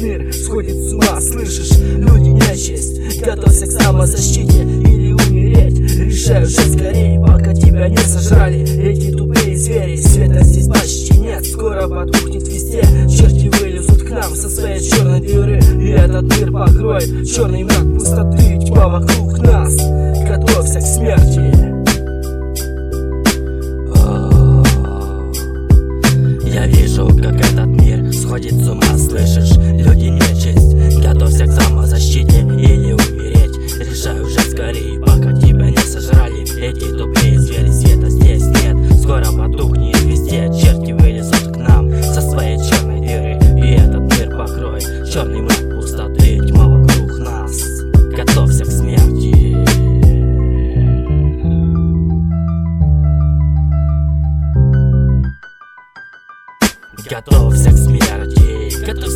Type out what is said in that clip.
мир сходит с ума, слышишь? Люди нечисть, готовься к самозащите или умереть. Решай уже скорей, пока тебя не сожрали эти тупые звери. Света здесь почти нет, скоро потухнет везде. Черти вылезут к нам со своей черной дыры, и этот мир покроет черный мрак пустоты. Тьма вокруг нас, готовься к смерти. Я вижу, как этот мир сходит с ума, слышишь? Люди нечисть, готовься к самозащите или умереть. Решай уже скорее, пока тебя не сожрали эти тупые звери. Света здесь нет, скоро потухнет везде. Черти вылезут к нам со своей черной дыры, и этот мир покроет черный мрак пустоты. Тьма вокруг нас, готовься к смерти. Готовься к смерти, готовься